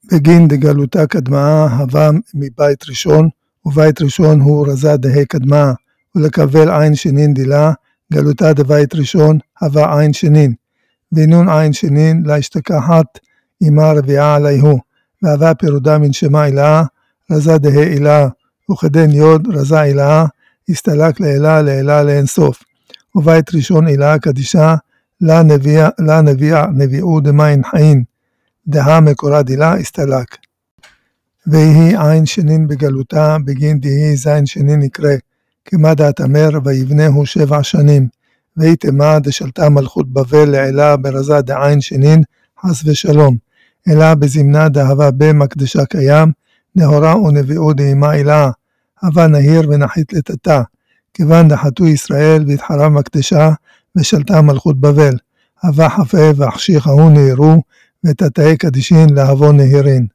בגין דגלותה קדמה הווה מבית ראשון, ובית ראשון הוא רזה דה קדמה, ולקבל עין שנין דילה, גלותה דבית ראשון הווה עין שנין, וינון עין שנין להשתכחת אימה רביעה עליהו, והווה פירודה מן שמה אלה, רזה דה אלה, וכדן יוד רזה אלה, הסתלק לאלה לאלה לאינסוף, ובית ראשון אלה קדישה, לה נביאו דמיין חיים, דהה מקורה דילה הסתלק. ויהי עין שנין בגלותה, בגין דהי זין שנין נקרא, כמה דעת אמר, ויבנהו 7 שנים, ויתמה דשלטה מלכות בבל לעילה ברזה דעין שנין, חס ושלום, אלא בזמנה דהבה במקדשה קיים, נהורה ונביאו דהימה אלה, הווה נהיר ונחית לטאטה, כיוון דחתו ישראל והתחרב מקדשה, ושלטה מלכות בבל, הווה חפה והחשיך ההוא נהירו, ותתאי קדישין להבו נהירין.